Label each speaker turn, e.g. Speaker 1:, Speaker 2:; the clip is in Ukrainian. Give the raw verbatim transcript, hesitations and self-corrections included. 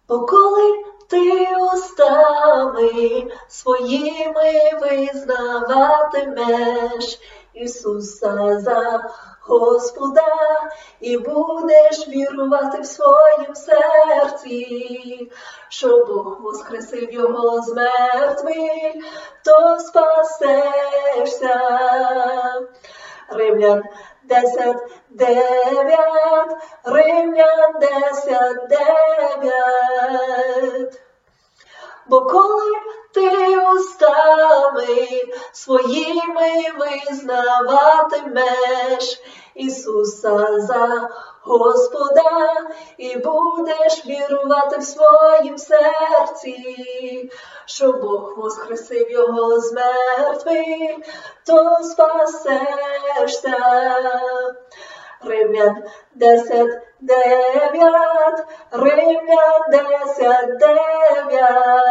Speaker 1: Бо коли ти устами своїми визнаватимеш Ісуса за Господа і будеш вірувати в своїм серці, що Бог воскресив його з мертвих, то спасешся. Римлян десять дев'ять, Римлян десять дев'ять. Бо коли ти устами своїми визнаватимеш Ісуса за Господа і будеш вірувати в своїм серці, що Бог воскресив його з мертвих, то спасешся. Римлян десять дев'ять, Римлян десять дев'ять.